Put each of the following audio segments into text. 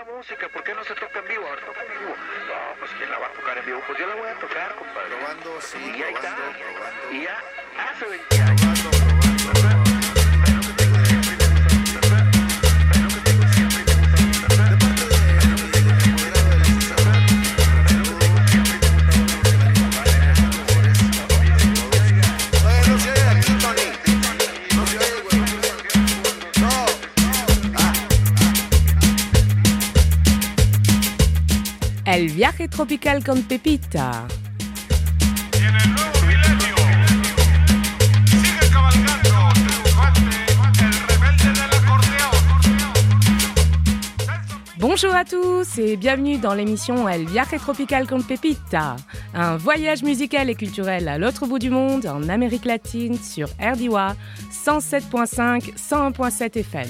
la música, ¿por qué no se toca en vivo? A ver, toca en vivo. No, pues ¿quién la va a tocar en vivo? Pues yo la voy a tocar, compadre. Probando, sí, y ahí probando, está. probando. Y ya hace 20 años. El viaje tropical con Pepita. Y en el nuevo milenio sigue cabalgando triunfante el rebelde del acordeón. Bonjour à tous et bienvenue dans l'émission El viaje tropical con Pepita, un voyage musical et culturel à l'autre bout du monde, en Amérique latine, sur RDY 107.5, 101.7 FM.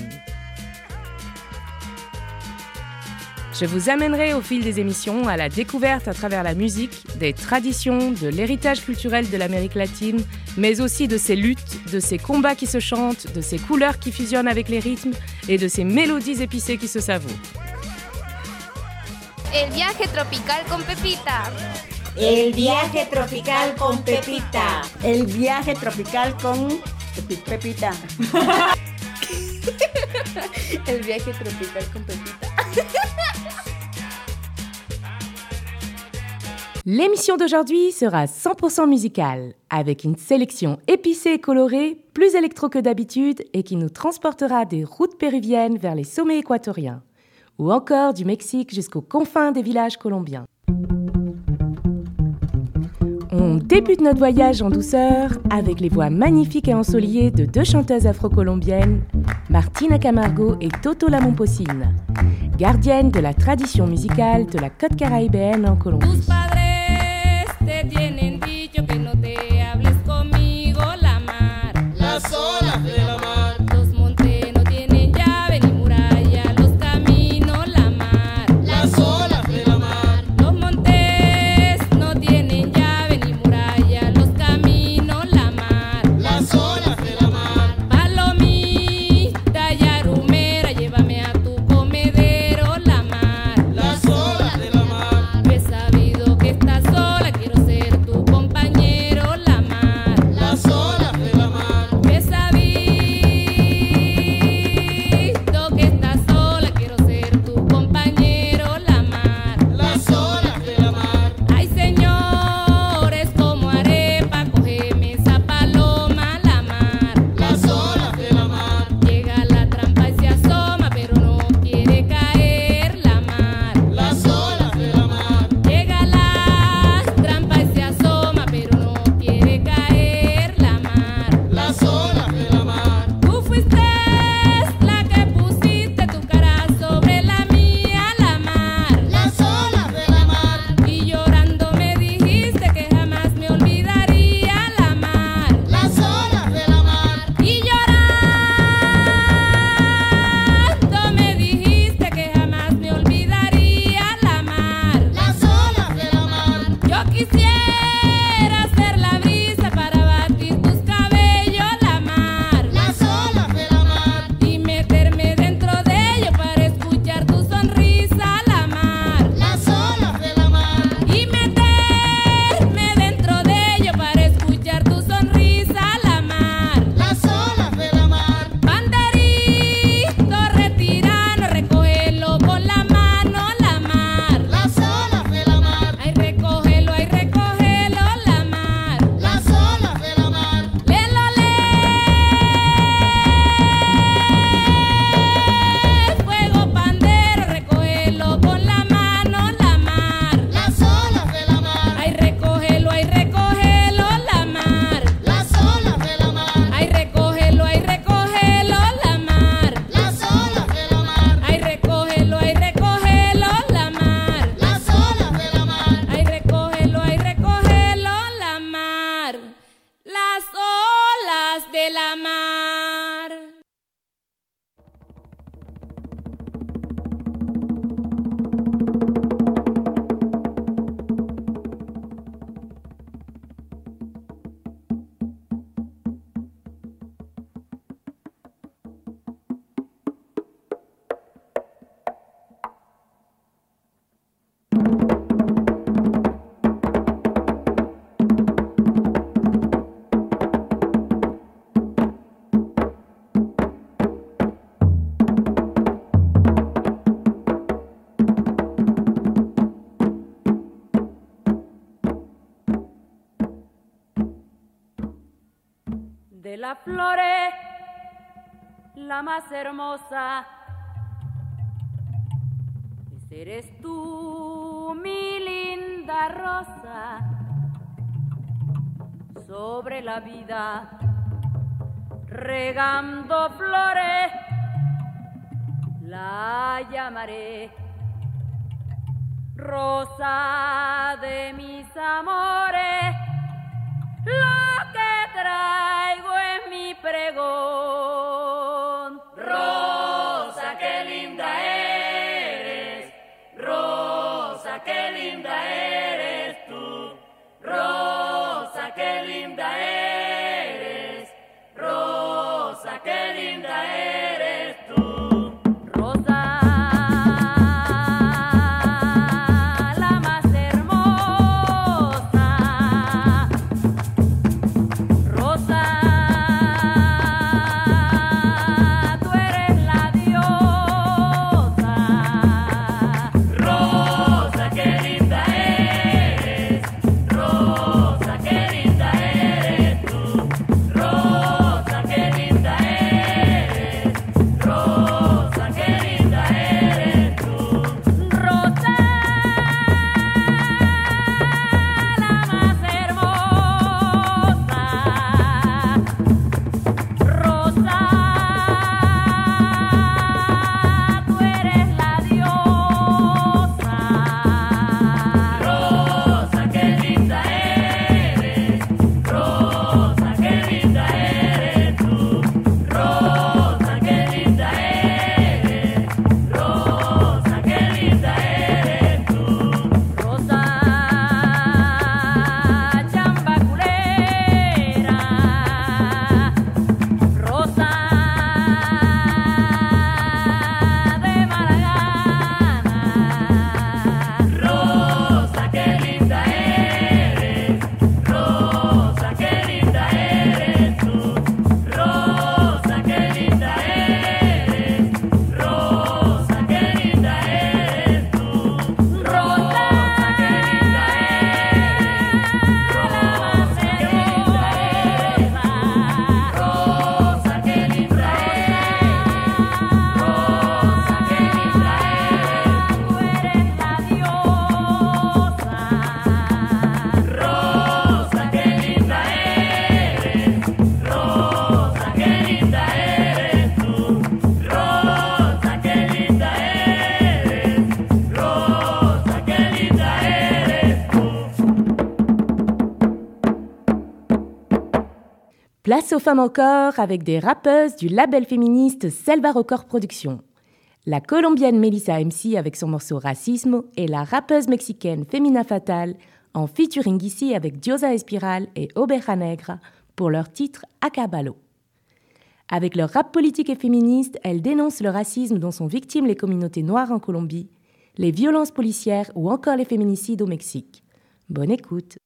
Je vous amènerai au fil des émissions à la découverte à travers la musique, des traditions, de l'héritage culturel de l'Amérique latine, mais aussi de ses luttes, de ses combats qui se chantent, de ses couleurs qui fusionnent avec les rythmes et de ses mélodies épicées qui se savourent. El viaje tropical con Pepita. El viaje tropical con Pepita. El viaje tropical con Pepita. El viaje tropical con Pepita. L'émission d'aujourd'hui sera 100% musicale, avec une sélection épicée et colorée, plus électro que d'habitude, et qui nous transportera des routes péruviennes vers les sommets équatoriens, ou encore du Mexique jusqu'aux confins des villages colombiens. On débute notre voyage en douceur avec les voix magnifiques et ensoleillées de deux chanteuses afro-colombiennes, Martina Camargo et Toto La Momposine, gardiennes de la tradition musicale de la côte caribéenne en Colombie. Te tienen dicho que no te hables conmigo, la mar, Las olas de la mar. los montes no tienen llave ni muralla, los caminos, la mar, Las olas de la mar. los montes no tienen llave ni muralla, los caminos, la mar, Las olas de la mar. palomita yarumera, llévame a tu comedero, la mar, Las olas de la mar. yo he sabido que estás sola, quiero ser tu compañera. las flores, la más hermosa. Ese eres tú, mi linda rosa, sobre la vida, regando flores, la llamaré rosa de mis amores. Lo que traigo es mi pregón. Rosa, qué linda eres, rosa, qué linda eres tú, rosa, qué linda eres, rosa, qué linda eres tú. Rosa, la más hermosa, rosa, tú eres la diosa. Rosa, qué linda eres, rosa, qué linda eres tú, rosa, qué linda eres, rosa, qué linda eres tú. Rosa, la más hermosa, rosa, tú eres la diosa. Rosa, qué linda eres, rosa, qué linda eres tú, rosa, qué linda eres, rosa, qué linda eres tú. Rosa, chambaculera, rosa de mala gana. Rosa, qué linda eres, rosa, qué linda eres tú, rosa, qué linda eres, rosa, qué linda eres tú. Rosa, qué linda eres, rosa, qué linda eres, rosa, qué linda eres, rosa, qué linda eres, tú eres la diosa. Rosa, qué linda eres, rosa, qué linda eres tú, rosa, qué linda eres, rosa, qué linda eres tú. Place aux femmes encore avec des rappeuses du label féministe Selva Record Productions. La colombienne Melissa MC avec son morceau Racismo et la rappeuse mexicaine Femina Fatal en featuring ici avec Diosa Espiral et Oveja Negra pour leur titre Acabalo. Avec leur rap politique et féministe, elles dénoncent le racisme dont sont victimes les communautés noires en Colombie, les violences policières ou encore les féminicides au Mexique. Bonne écoute.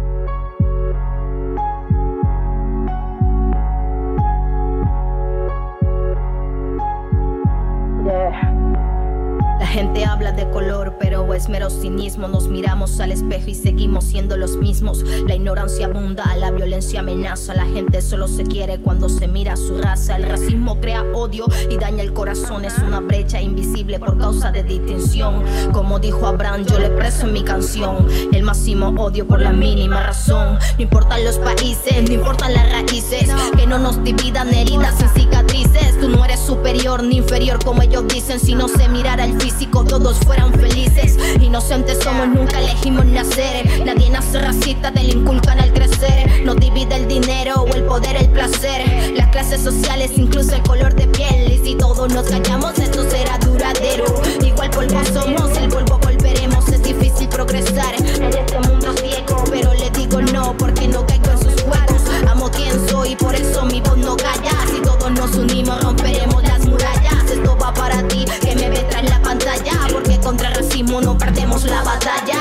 La gente habla de color, pero es mero cinismo. Nos miramos al espejo y seguimos siendo los mismos. La ignorancia abunda, la violencia amenaza. La gente solo se quiere cuando se mira su raza. El racismo crea odio y daña el corazón. Es una brecha invisible por causa de distinción. Como dijo Abraham, yo le expreso en mi canción el máximo odio por la mínima razón. No importan los países, no importan las raíces, que no nos dividan heridas sin cicatrices. Tú no eres superior ni inferior como ellos dicen. Si no se mirara el físico, todos fueran felices. Inocentes somos, nunca elegimos nacer. Nadie nace racista, te lo inculcan al crecer. No divide el dinero o el poder, el placer, las clases sociales, incluso el color de piel. Y si todos nos callamos, esto será duradero. Igual polvo somos, el polvo volveremos. Es difícil progresar en este mundo ciego, pero le digo no, porque no caigo en sus juegos. Amo quien soy, por eso mi voz no calla. Si todos nos unimos, romperemos las murallas. Esto va para ti, que me ve tras la pantalla, porque contra el racismo no perdemos la batalla.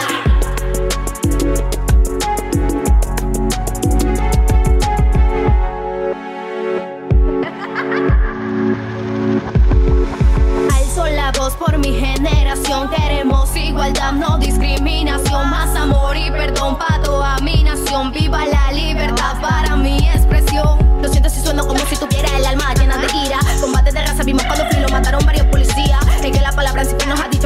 Alzo la voz por mi generación, queremos igualdad, no discriminación, más amor y perdón para toda mi nación. Viva la libertad para mi expresión. Lo siento si suena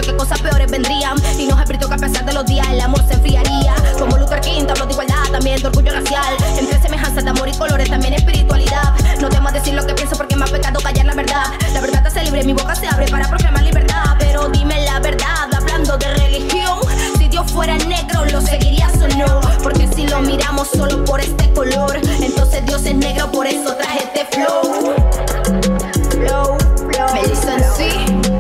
que cosas peores vendrían. Y nos advirtió que a pesar de los días el amor se enfriaría. Como Luther King, hablo de igualdad, también de orgullo racial. Entre semejanzas de amor y colores, también espiritualidad. No temo decir lo que pienso porque me ha pecado callar la verdad. La verdad te hace libre, mi boca se abre para proclamar libertad. Pero dime la verdad, hablando de religión, si Dios fuera negro, ¿lo seguirías o no? Porque si lo miramos solo por este color, entonces Dios es negro, por eso traje este flow. Melissa en sí.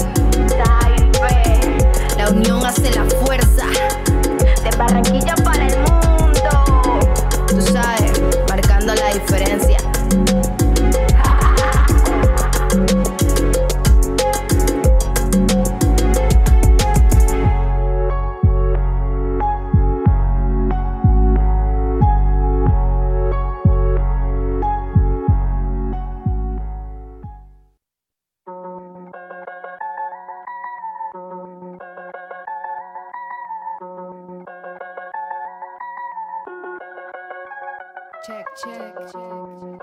La unión hace la fuerza. De Barranquilla para el mundo. Tú sabes, marcando la diferencia. Check, check, check.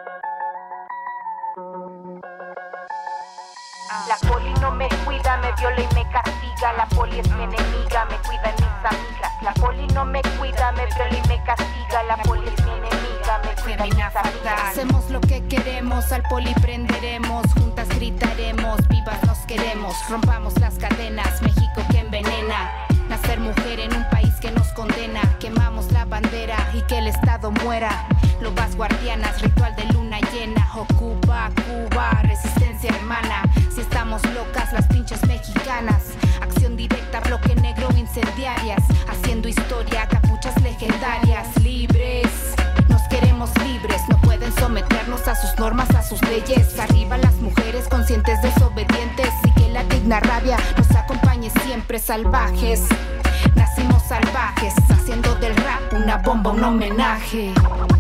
La poli no me cuida, me viola y me castiga. La poli es mi enemiga, me cuidan mis amigas. La poli no me cuida, me viola y me castiga. La poli es mi enemiga, me cuidan mis amigas. Hacemos lo que queremos, al poli prenderemos. Juntas gritaremos, vivas nos queremos. Rompamos las cadenas, México que envenena. Nacer mujer en un país que nos condena. Quemamos la bandera y que el Estado muera. Lobas guardianas, ritual de luna llena. Ocupa Cuba, resistencia hermana. Si estamos locas las pinches mexicanas. Acción directa, bloque negro, incendiarias. Haciendo historia, capuchas legendarias. Libres, nos queremos libres. No pueden someternos a sus normas, a sus leyes. Arriba las mujeres conscientes, desobedientes. Y que la digna rabia nos acompañe siempre, salvajes. Nacimos salvajes, haciendo del rap una bomba, un homenaje.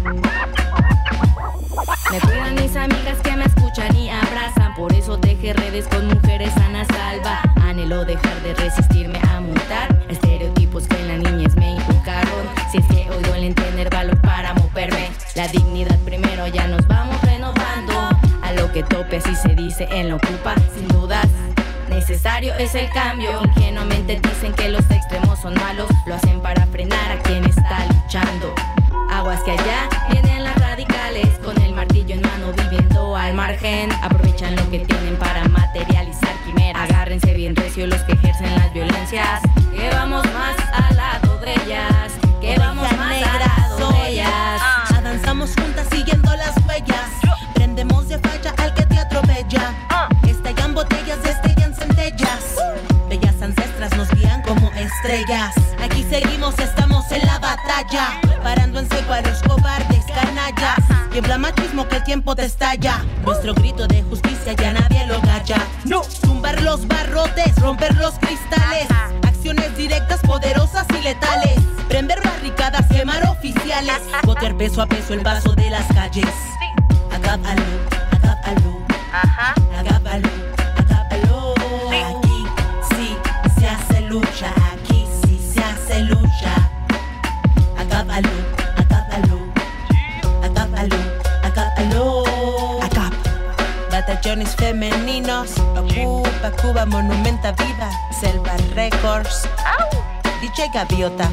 Me cuidan mis amigas que me escuchan y abrazan. Por eso teje redes con mujeres sana salva. Anhelo dejar de resistirme a mutar estereotipos que en la niñez me inculcaron. Si es que hoy duele tener valor para moverme. La dignidad primero, ya nos vamos renovando. A lo que tope, así se dice en la Ocupa. Sin dudas, necesario es el cambio. Ingenuamente dicen que los extremos son malos. Lo hacen para frenar a quien está luchando. Aguas que allá vienen las radicales, con el martillo en mano viviendo al margen. Aprovechan lo que tienen para materializar quimeras. Agárrense bien recio los que ejercen las violencias. Que vamos más al lado de ellas. Que vamos más al lado de ellas. Avanzamos juntas siguiendo las huellas. Prendemos de falla al que te atropella. Estallan botellas, destellan centellas. Bellas ancestras nos guían como estrellas. Aquí seguimos, estamos en la batalla. Parando en seco a los cobardes, canallas. Tiembla machismo que el tiempo te estalla. Nuestro grito de justicia ya nadie lo calla. No, tumbar los barrotes, romper los cristales. Acciones directas, poderosas y letales. Prender barricadas, quemar oficiales. Botear peso a peso el vaso de las calles. Agápalo, agápalo. Agápalo, agápalo. Aquí sí se hace lucha. Aquí sí se hace lucha. Agápalo, agápalo. Agápalo, agápalo. Agap. Batallones femeninos. Ocupa Cuba, monumenta viva. Selva Records. DJ Gaviota.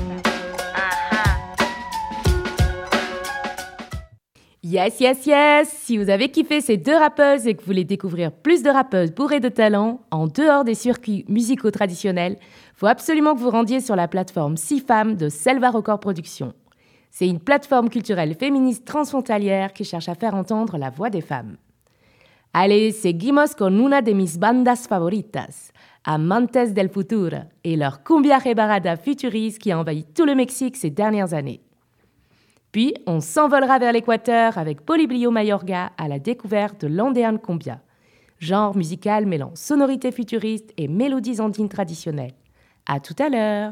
Yes, yes, yes! Si vous avez kiffé ces deux rappeuses et que vous voulez découvrir plus de rappeuses bourrées de talent en dehors des circuits musicaux traditionnels, faut absolument que vous rendiez sur la plateforme 6 femmes de Selva Record Productions. C'est une plateforme culturelle féministe transfrontalière qui cherche à faire entendre la voix des femmes. Allez, seguimos con una de mis bandas favoritas, Amantes del Futuro, et leur cumbia rebarada futuriste qui a envahi tout le Mexique ces dernières années. Puis, on s'envolera vers l'équateur avec Poliblio Mayorga à la découverte de l'Andean Cumbia, genre musical mêlant sonorités futuristes et mélodies andines traditionnelles. À tout à l'heure!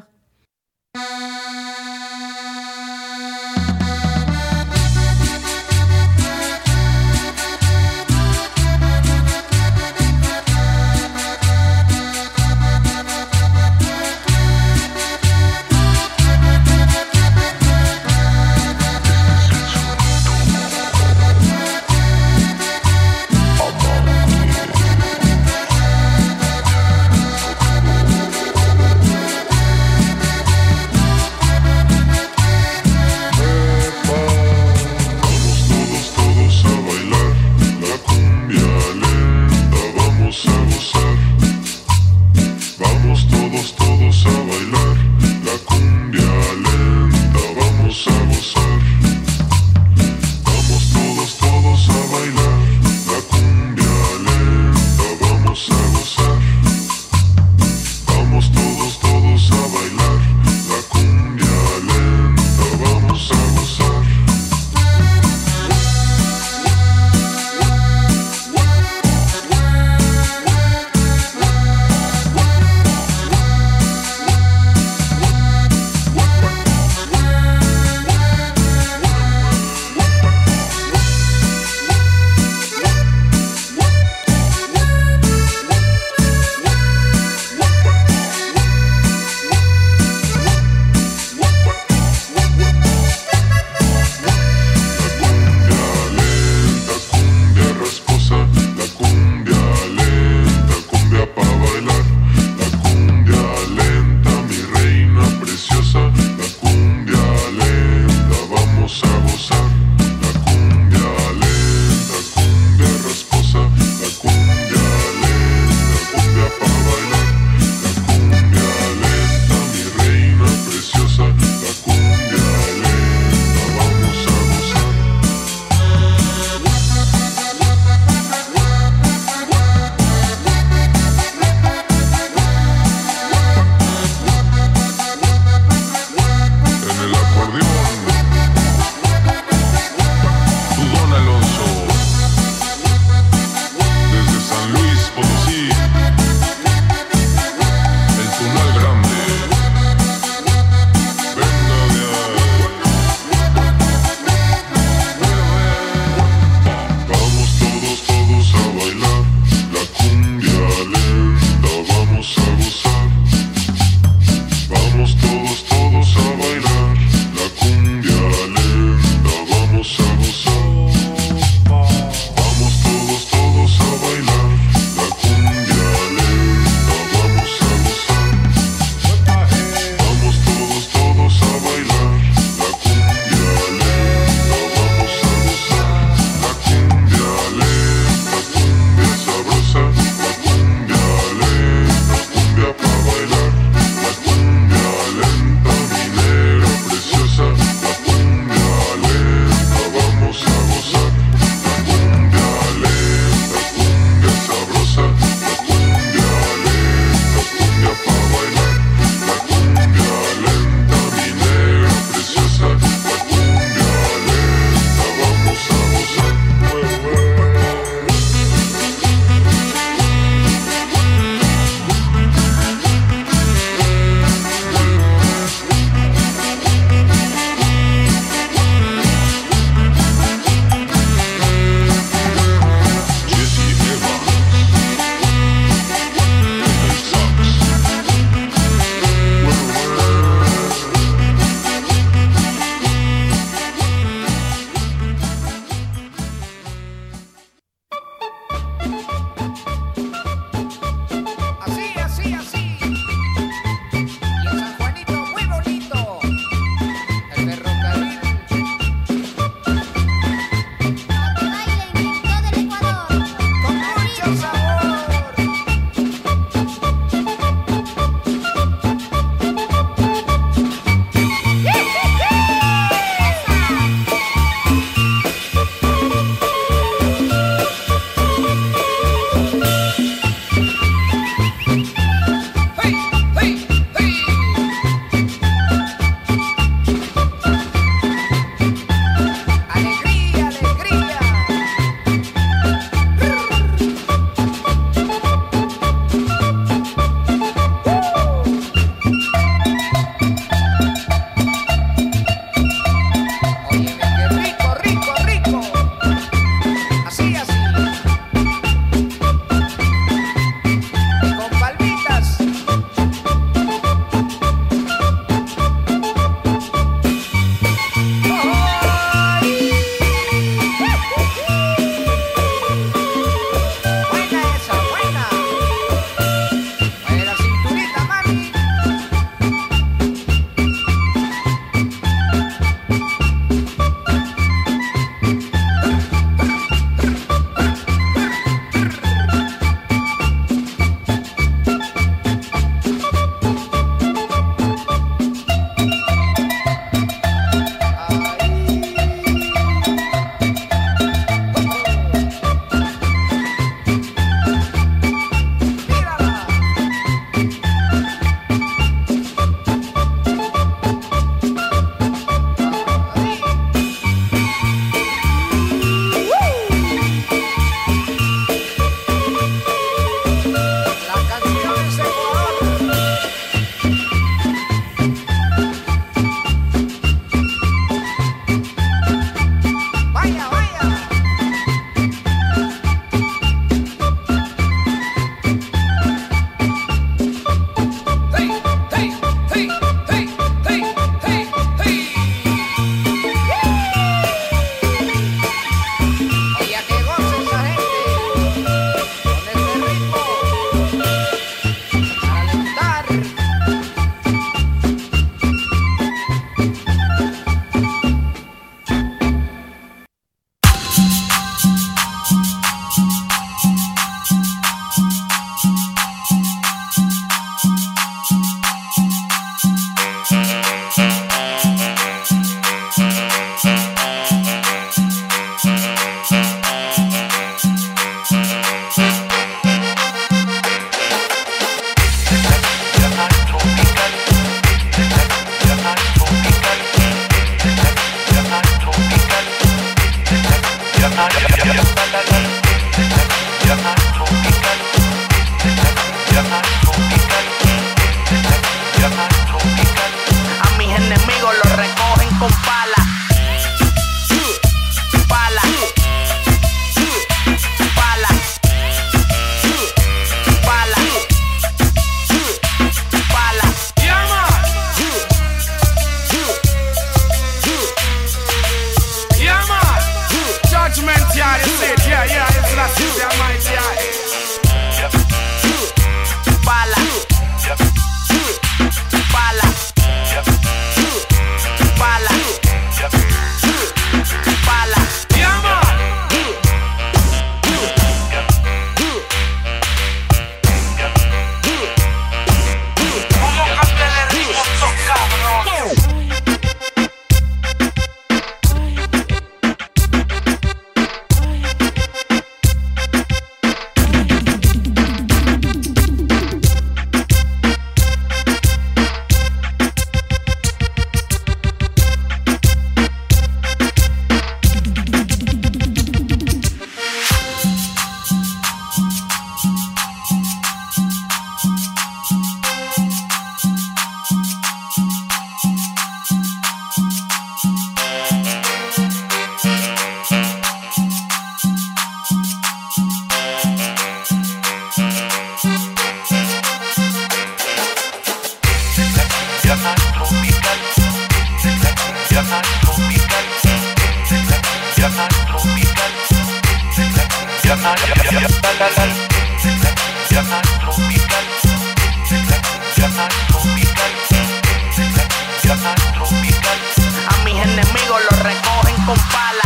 A mis enemigos los recogen con pala.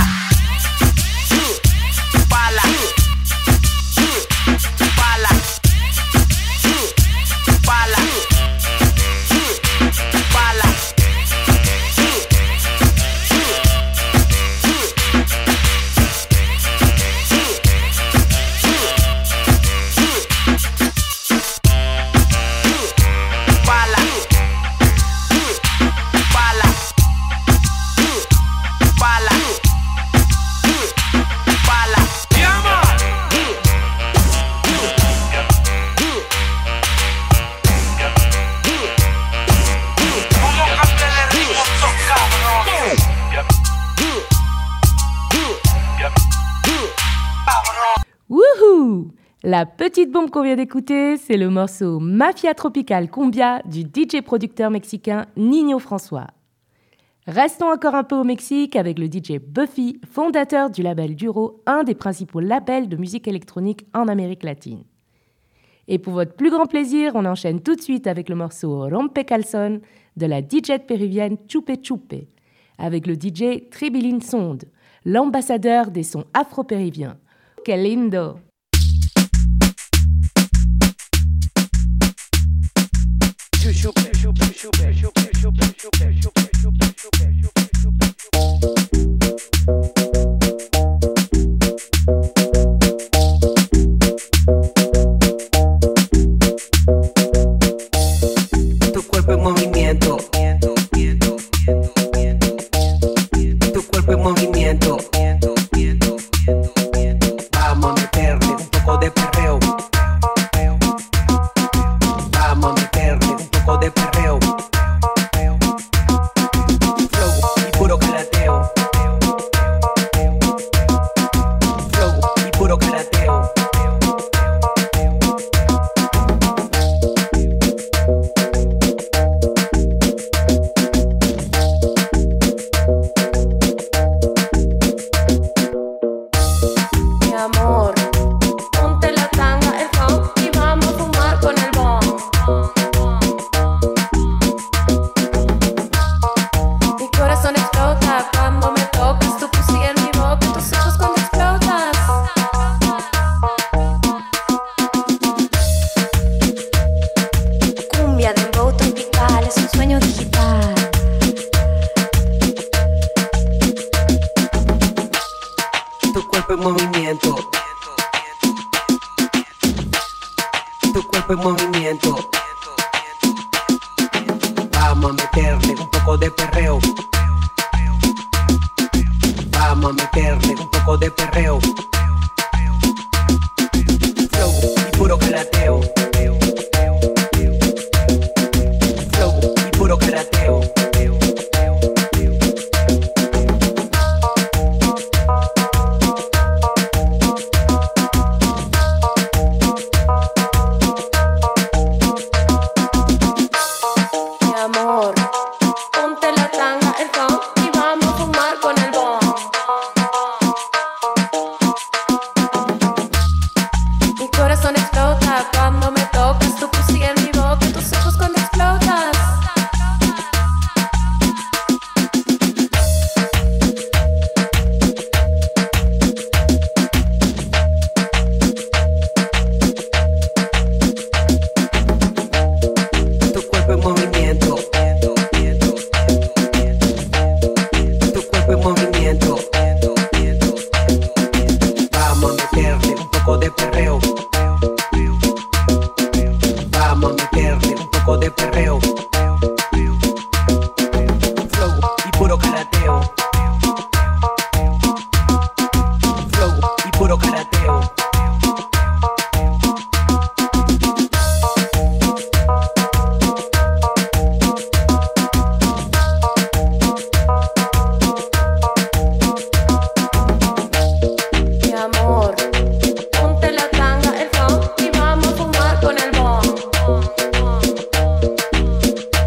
Pala. Pala. Pala. Pala. Wouhou! La petite bombe qu'on vient d'écouter, c'est le morceau Mafia Tropical Cumbia du DJ producteur mexicain Niño François. Restons encore un peu au Mexique avec le DJ Buffy, fondateur du label Duro, un des principaux labels de musique électronique en Amérique latine. Et pour votre plus grand plaisir, on enchaîne tout de suite avec le morceau Rompe Calzón de la DJ péruvienne Chupe Chupe, avec le DJ Tribilín Sonde, l'ambassadeur des sons afro-péruviens. ¡Qué lindo! Tu cuerpo en movimiento. Tu cuerpo en movimiento. Vamos a meterle un poco de perreo. Vamos a meterle un poco de perreo. Flow y puro carateo. Flow y puro carateo. Mi amor, ponte la tanga, el phone y vamos a fumar con el bong. Mi corazón explota cuando me tocas, tu pussy en mi boca, tus ojos cuando explotas. Cumbia, dembow tropical, es un sueño digital. Tu cuerpo en movimiento. Tu cuerpo en movimiento. Vamos a meterle un poco de perreo. Vamos a meterle un poco de perreo. Flow y puro carateo. Flow y puro carateo. Mi amor, ponte la tanga, el phone y vamos a fumar con el bong. Mi corazón explota cuando me tocas, tu pussy en mi boca, tus ojos cuando explotas. Tu cuerpo en movimiento. Tu cuerpo en movimiento. Vamos a meterle un poco de perreo. Vamos a meterle un poco de perreo. Flow y puro carateo. Flow y puro carateo. Mi amor, ponte la tanga, el phone y vamos a fumar con el bong.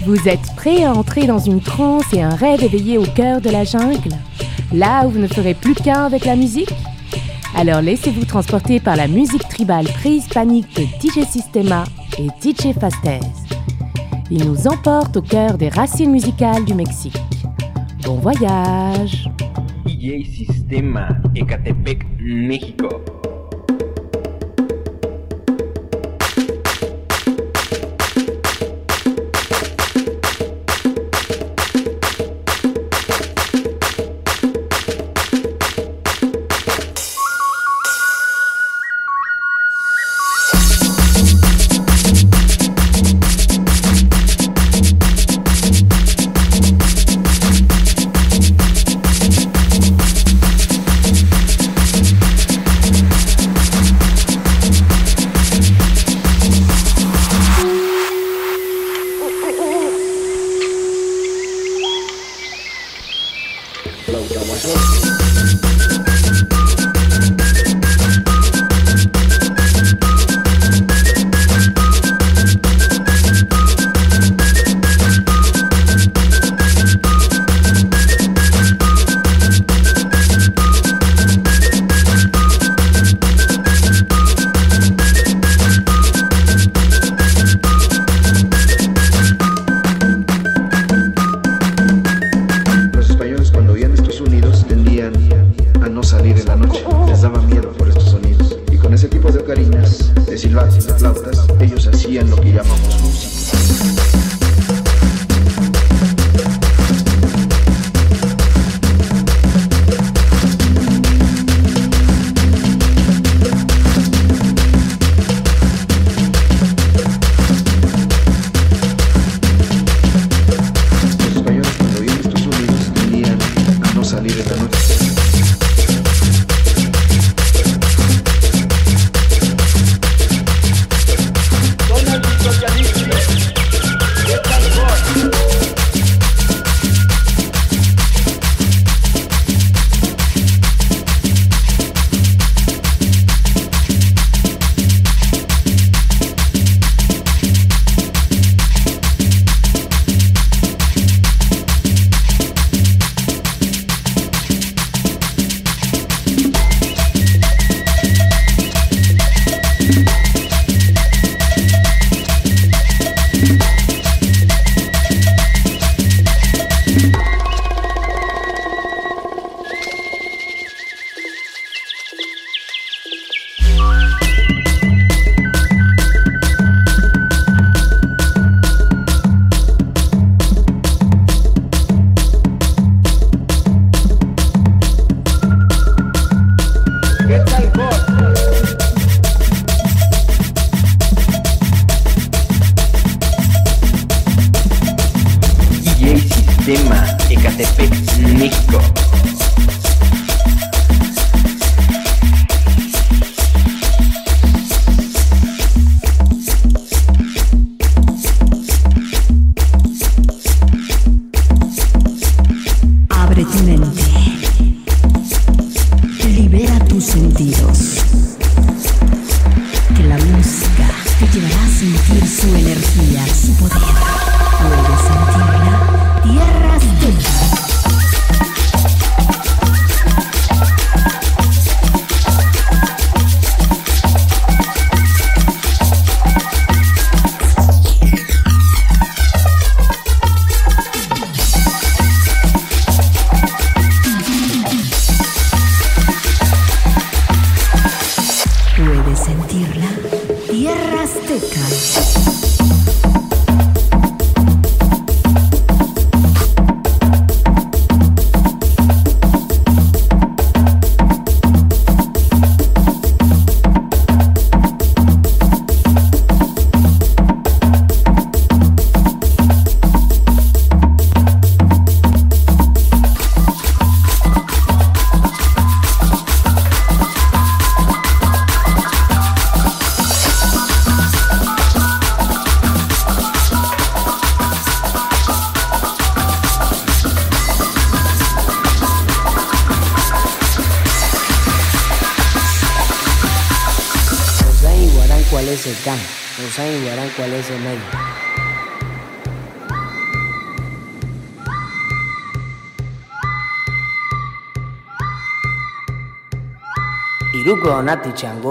Vous êtes prêts à entrer dans une transe et un rêve éveillé au cœur de la jungle? Là où vous ne ferez plus qu'un avec la musique? Alors laissez-vous transporter par la musique tribale préhispanique de DJ Systema et DJ Fastez. Ils nous emportent au cœur des racines musicales du Mexique. Bon voyage! DJ Systema, Ecatepec, México. cuál es el can, no saben y verán cuál es el medio. Chiruko Nati Chango.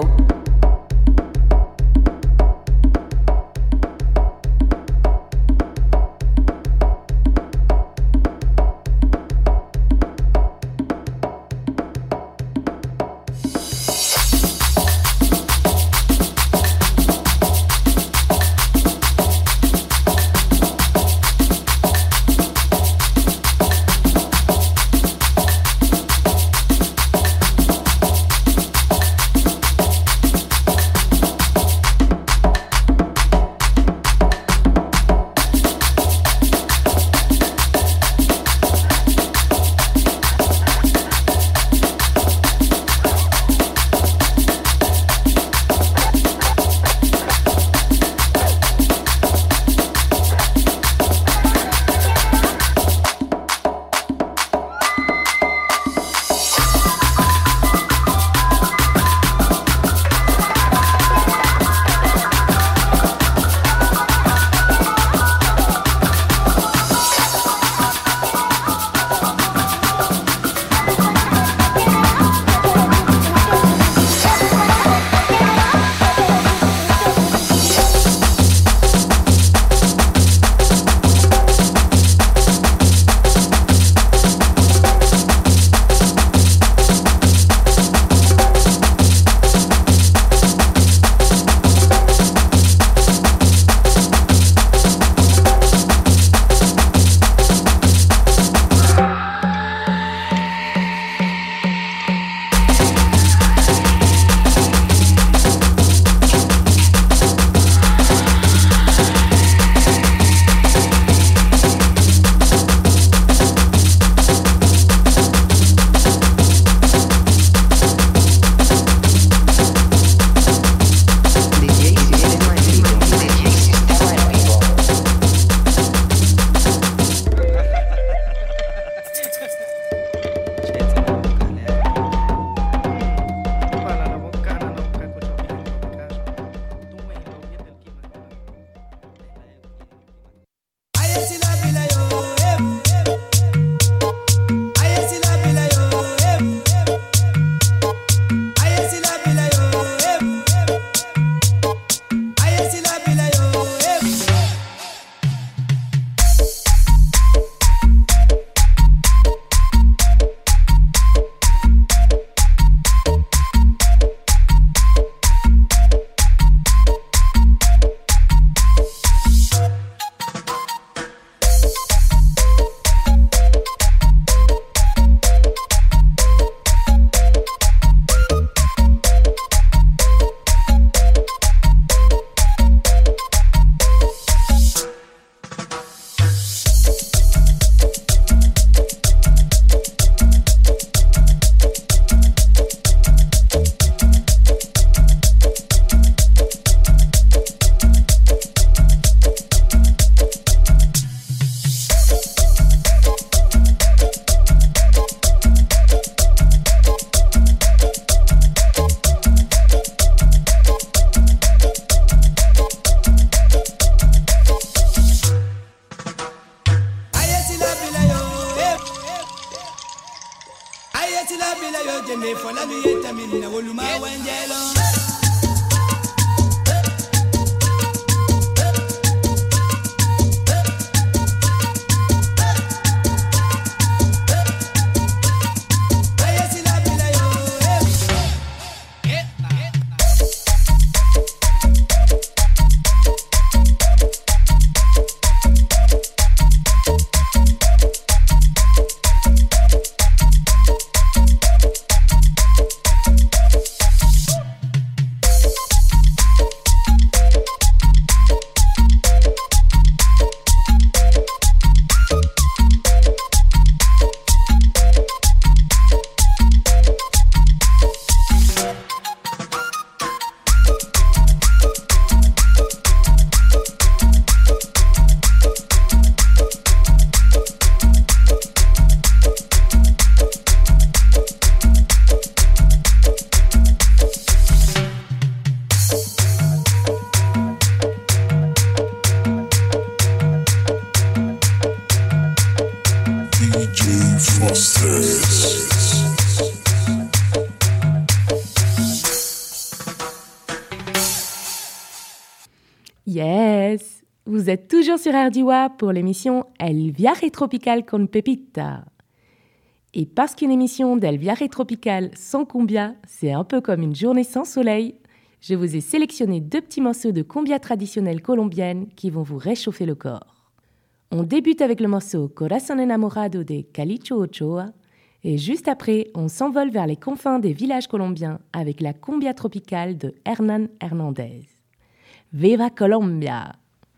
Vous êtes toujours sur RDIWA pour l'émission El Viaje Tropical con Pepita. Et parce qu'une émission d'El Viaje Tropical sans cumbia, c'est un peu comme une journée sans soleil, je vous ai sélectionné 2 petits morceaux de cumbia traditionnelle colombienne qui vont vous réchauffer le corps. On débute avec le morceau Corazón Enamorado de Calicho Ochoa et juste après, on s'envole vers les confins des villages colombiens avec la cumbia tropicale de Hernán Hernández. Viva Colombia!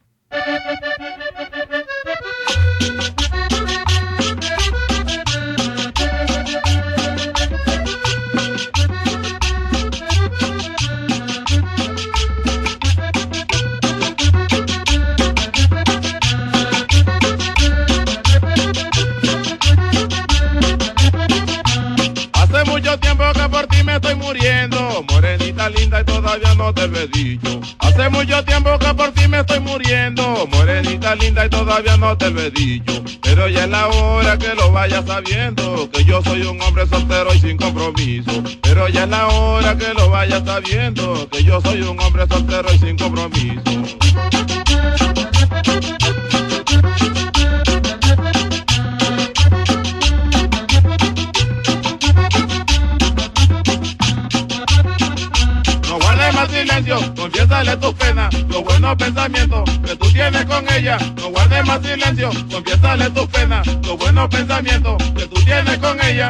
Hace mucho tiempo que por ti me estoy muriendo, morenita linda y todavía no te lo he dicho. Hace mucho tiempo que por ti me estoy muriendo, morenita linda y todavía no te lo he dicho. Pero ya es la hora que lo vayas sabiendo, que yo soy un hombre soltero y sin compromiso. Pero ya es la hora que lo vayas sabiendo, que yo soy un hombre soltero y sin compromiso. Silencio, confiésale tus penas, los buenos pensamientos que tú tienes con ella. No guardes más silencio, confiésale tus penas, los buenos pensamientos que tú tienes con ella.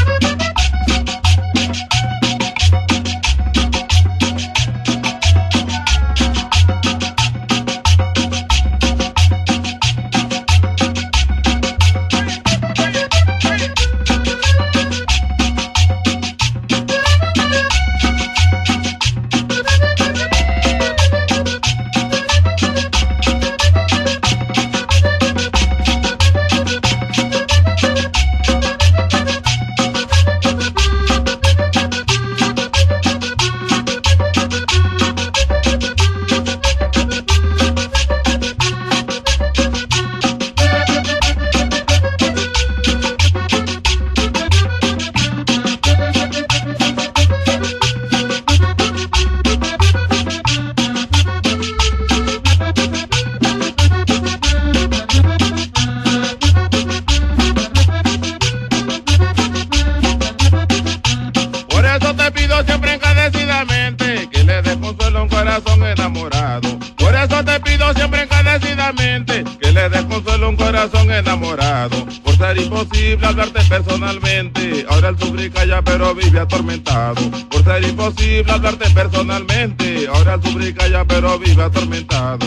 Hablarte personalmente, ahora él sufre calla pero vive atormentado. Por ser imposible hablarte personalmente, ahora él sufre calla pero vive atormentado.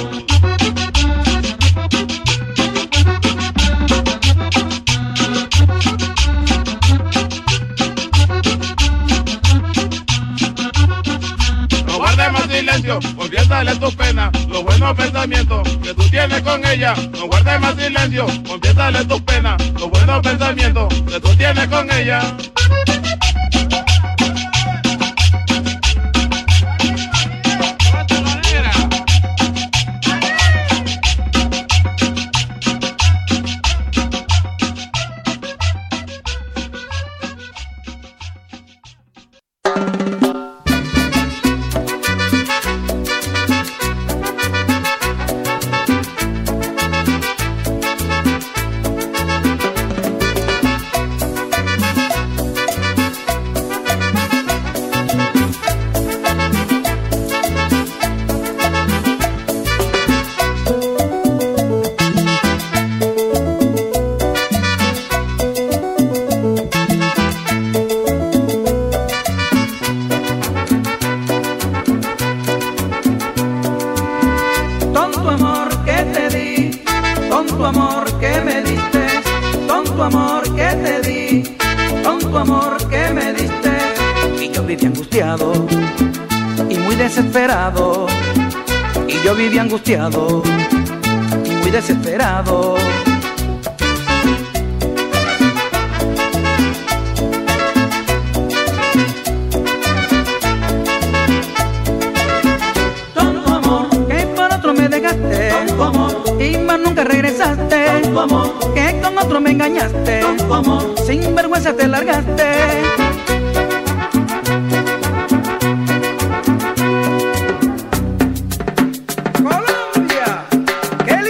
No guardes más silencio, confiésale tus penas, los buenos pensamientos que tú tienes con ella. No guardes más silencio, confiésale tus penas, los buenos pensamientos que tú tienes con ella. Y yo vivía angustiado y muy desesperado. Tonto amor, que por otro me dejaste. Tonto amor, y más nunca regresaste. Tonto amor, que con otro me engañaste. Tonto amor, sin vergüenza te largaste. Colombia, qué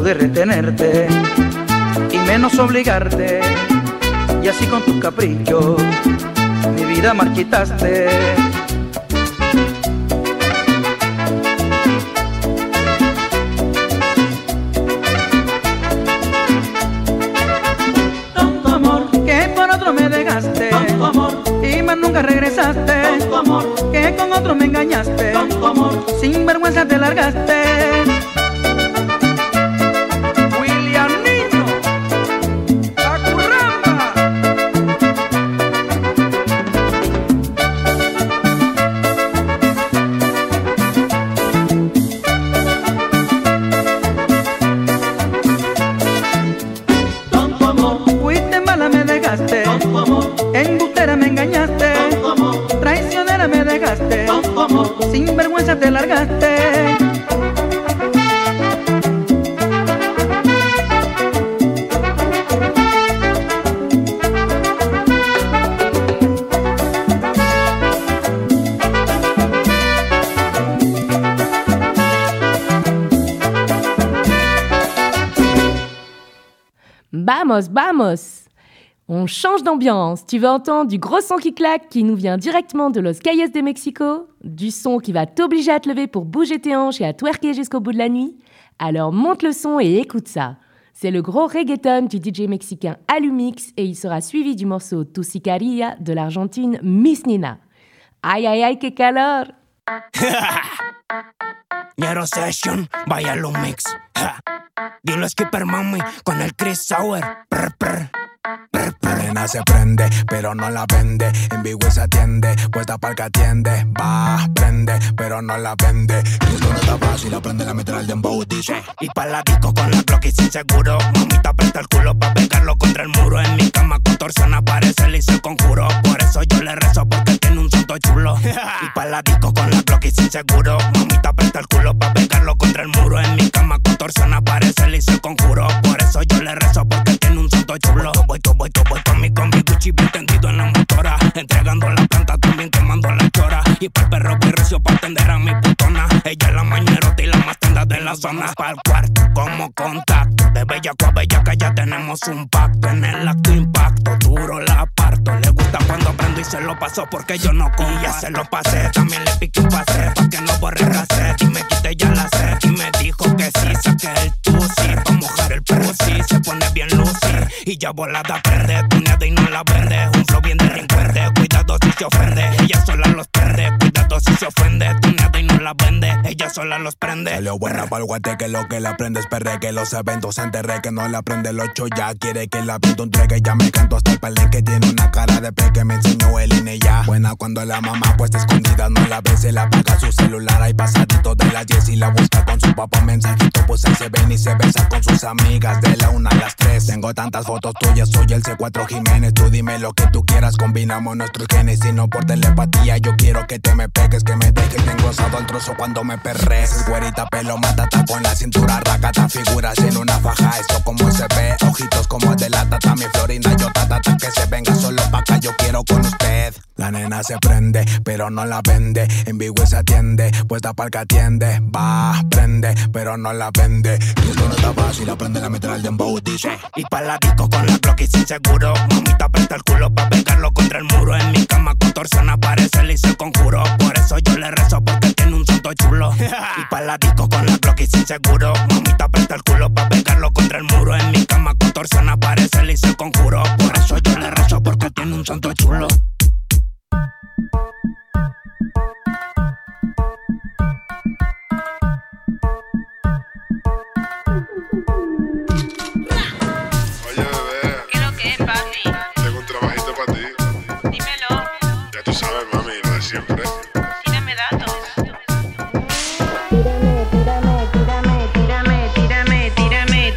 pude retenerte y menos obligarte, y así con tus caprichos mi vida marchitaste. Tanto amor que por otro me dejaste, tanto amor y más nunca regresaste, tanto amor que con otro me engañaste, tanto amor sin vergüenza te largaste. Embustera me engañaste, traicionera me dejaste, sin vergüenza te largaste. Vamos, vamos! On change d'ambiance. Tu vas entendre du gros son qui claque qui nous vient directement de Los Cayes de Mexico, du son qui va t'obliger à te lever pour bouger tes hanches et à twerker jusqu'au bout de la nuit. Alors monte le son et écoute ça. C'est le gros reggaeton du DJ mexicain Alumix et il sera suivi du morceau Tu Sicaria de l'Argentine Miss Nina. Ay, ay, ay, qué calor! Ñero Session, vaya lo mix. Dilo Skipper Mami con el Chris Sauer. Prr, prr. La nena se prende, pero no la vende. En Big West atiende, puesta pa'l que atiende. Va, prende, pero no la vende. Y esto no está fácil, aprende la meter al dembow, dice. Y pa' la disco con la Glock y sin seguro. Mamita aprieta el culo pa' pegarlo contra el muro. En mi cama con torsión aparece, le hice el conjuro. Por eso yo le rezo porque tiene un santo chulo. Y pa' la disco con la Glock y sin seguro. Mamita aprieta el culo pa' pegarlo contra el muro. En mi cama con torsión aparece, le hice el conjuro. Por eso yo le rezo porque tiene un santo chulo. Voy con mi combi Gucci bien tendido en la motora. Entregando la planta, también quemando la chora. Y pa'l perro voy recio pa' atender a mi putona. Ella es la mañerota y la más tenda de la zona. Pa'l cuarto como contacto. De bellaco a bellaca ya tenemos un pacto. En el acto impacto, duro la parto. Le gusta cuando prendo y se lo paso porque yo no como. Y ya se lo pasé, también le piqué un pase. Pa' que no borre cassette y me quite ya la sed. Y me dijo que sí, saqué el tusi. Pa' mojar el pussy, se pone bien lucy. Y ya volada perde, tuneada y no la verde. Un flow bien delincuente, cuidado si se ofende. Ella sola los perde, cuidado si se ofende. Tuneada y no la vende, ella sola los prende. Salió buena pa'l guate que lo que la prende es perre. Que los eventos se enterre, que no la prende el 8 ya. Quiere que la pinto un treque, ya me canto hasta el palenque. Tiene una cara de pe que me enseñó el INE ya. Buena cuando la mamá puesta escondida no la ve. Se la apaga su celular ahí pasadito de las 10 y la busca con su papá mensajito. Pues ahí se ven y se besa con sus amigas de la 1 a las 3. Tengo tantas fotos tuyas, soy el C4 Jiménez. Tú dime lo que tú quieras, combinamos nuestros genes. Y no por telepatía, yo quiero que te me pegues. Que me dejes engrosado el trozo cuando me perres. Güerita, pelo, matata con la cintura racata. Figuras en una faja, esto como se ve. Ojitos como de la tata, mi Florinda, yo tatata. Que se venga solo pa' acá, yo quiero con usted. La nena se prende, pero no la vende. En Big West se atiende, puesta pa'l que atiende. Va, prende, pero no la vende. Y esto no está fácil, aprende la meter al dembow, dice. Y pa' la disco con la Glock y sin seguro. Mamita aprieta el culo pa' pegarlo contra el muro. En mi cama con torsión aparece, le hice el conjuro. Por eso yo le rezo porque tiene un santo chulo. Y pa' la disco con la Glock y sin seguro. Mamita aprieta el culo pa' pegarlo contra el muro. En mi cama con torsión aparece, le hice el conjuro. Por eso yo le rezo porque tiene un santo chulo. Siempre. Tírame datos. Tírame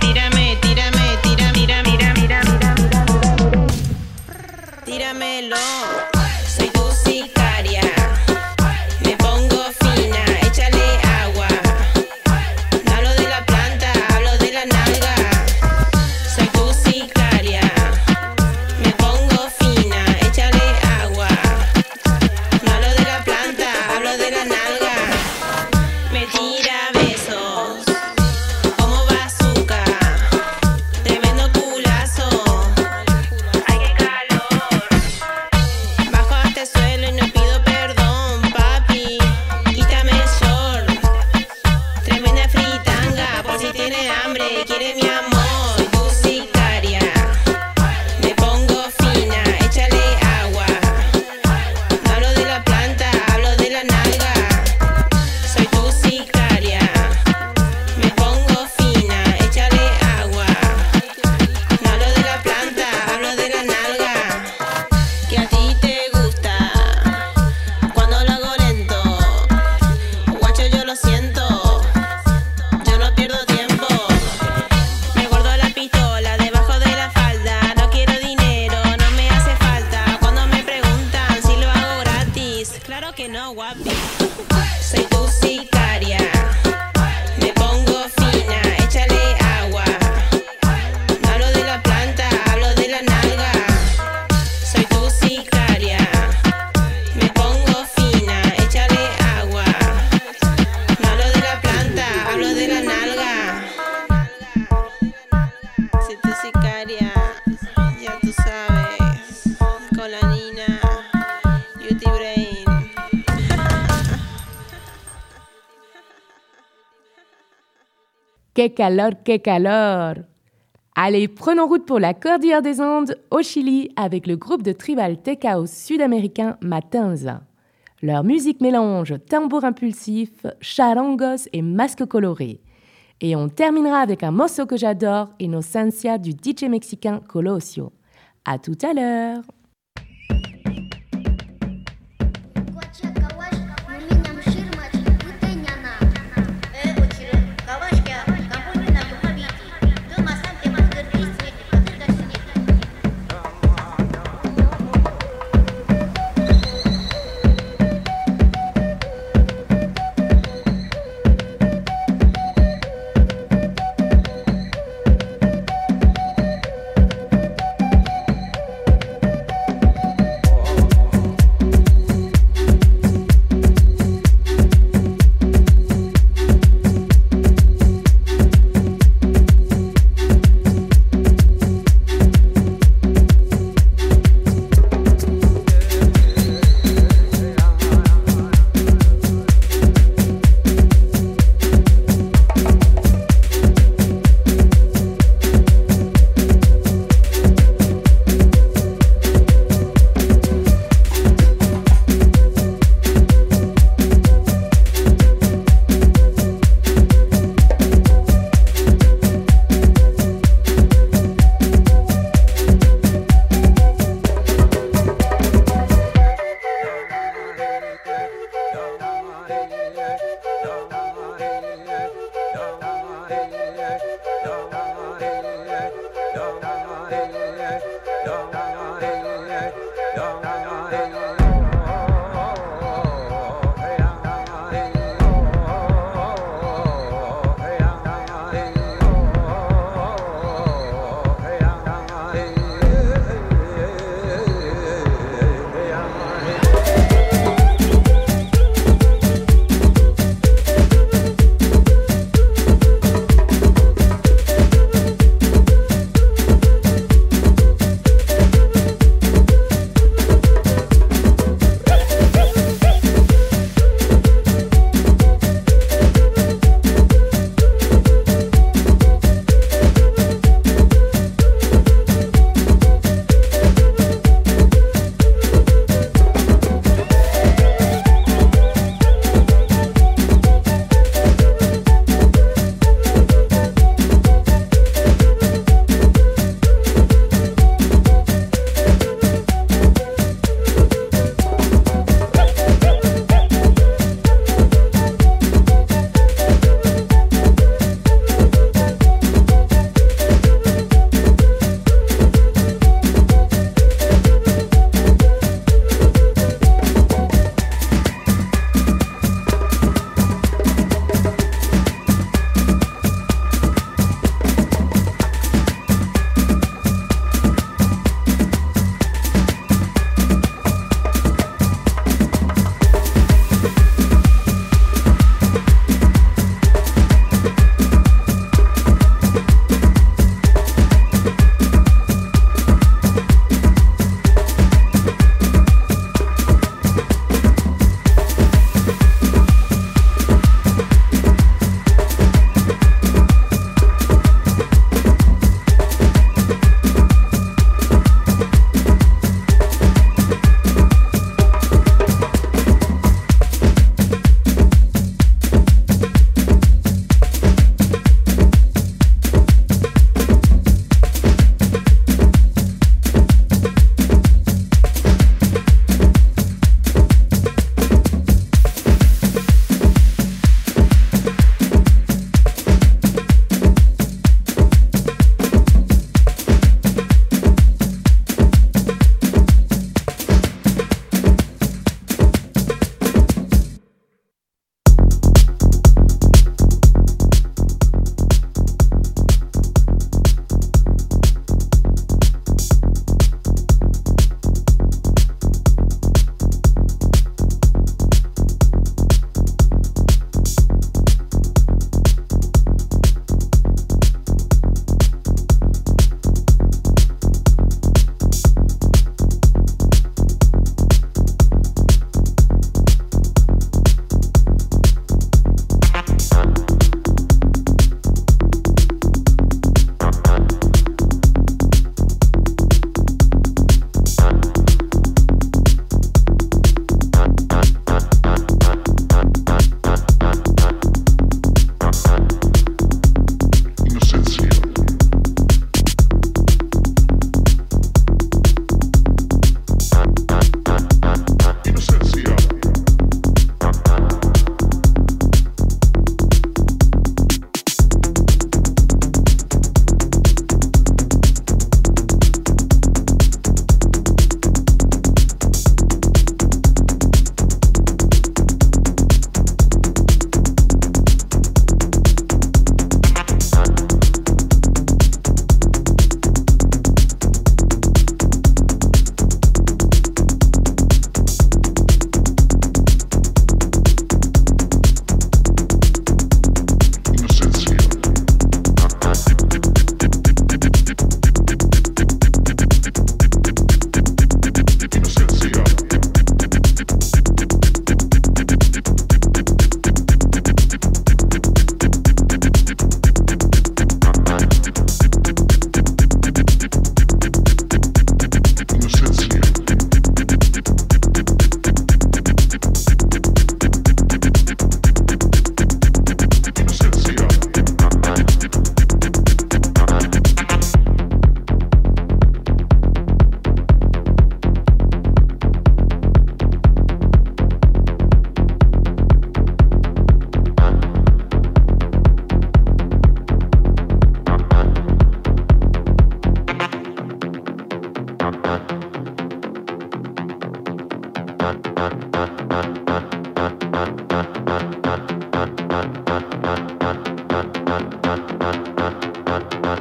hiciste sicaria, ya tú sabes, con la Nina, Beauty Brain. Que calor, que calor! Allez, prenons route pour la Cordillère des Andes, au Chili, avec le groupe de tribal tech house sud-américain Matanza. Leur musique mélange tambour impulsif, charangos et masques colorés. Et on terminera avec un morceau que j'adore, Inocencia du DJ mexicain Colosio. À tout à l'heure!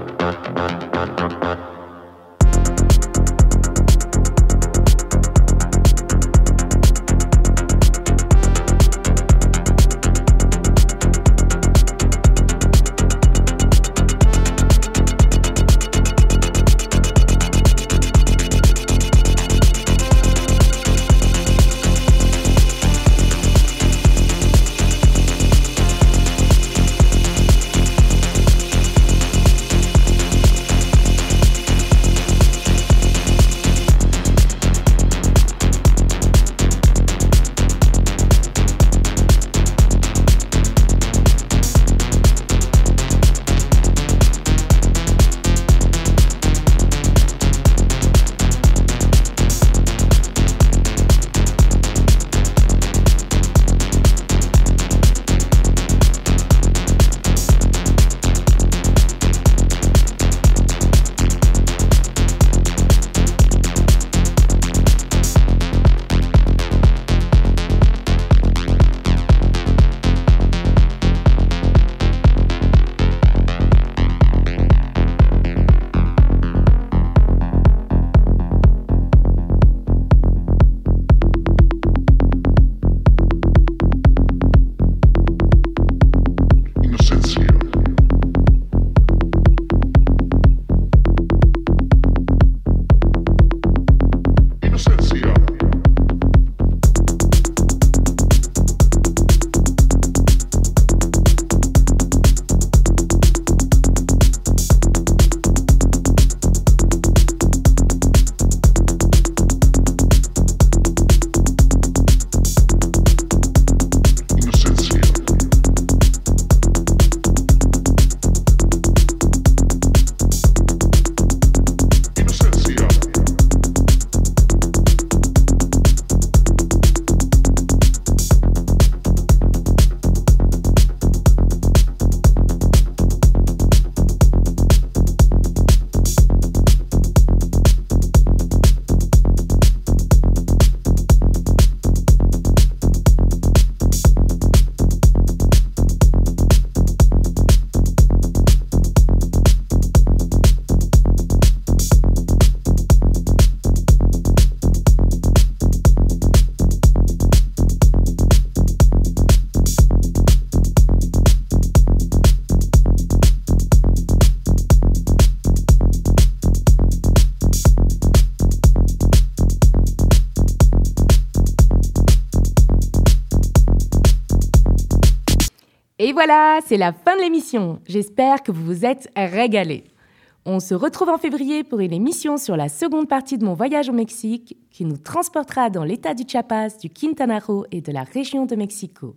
Et voilà, c'est la fin de l'émission. J'espère que vous vous êtes régalés. On se retrouve en février pour une émission sur la seconde partie de mon voyage au Mexique qui nous transportera dans l'état du Chiapas, du Quintana Roo et de la région de Mexico.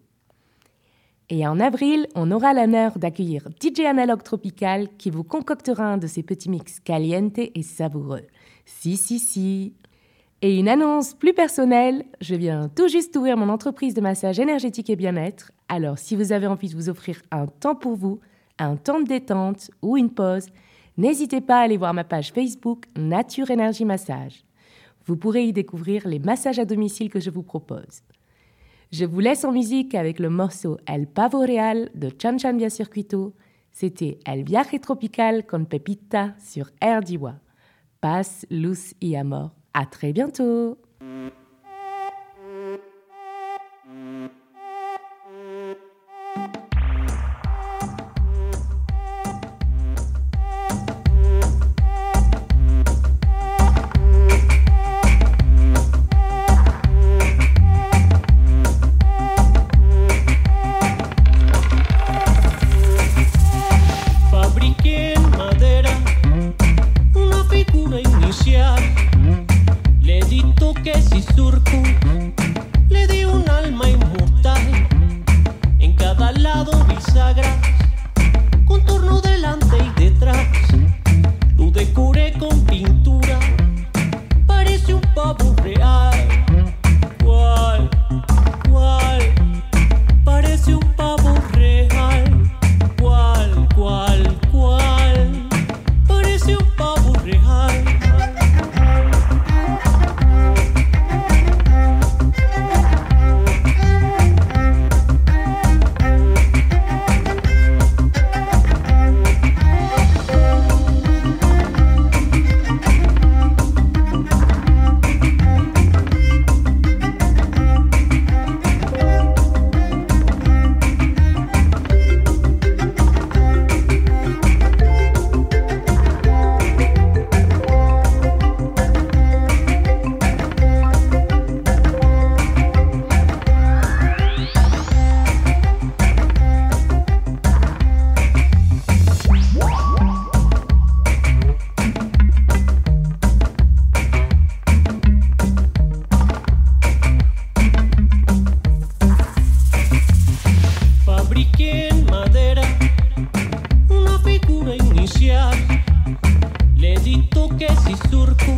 Et en avril, on aura l'honneur d'accueillir DJ Analog Tropical qui vous concoctera un de ses petits mix caliente et savoureux. Si. Et une annonce plus personnelle, je viens tout juste ouvrir mon entreprise de massage énergétique et bien-être. Alors si vous avez envie de vous offrir un temps pour vous, un temps de détente ou une pause, n'hésitez pas à aller voir ma page Facebook Nature Énergie Massage. Vous pourrez y découvrir les massages à domicile que je vous propose. Je vous laisse en musique avec le morceau El Pavo Real de Chan Chan Via Circuito. C'était El Viaje Tropical con Pepita sur RDIWA. Paz, luz y amor. À très bientôt. Fabriqué en madera una figura inicial, le di toque que si surco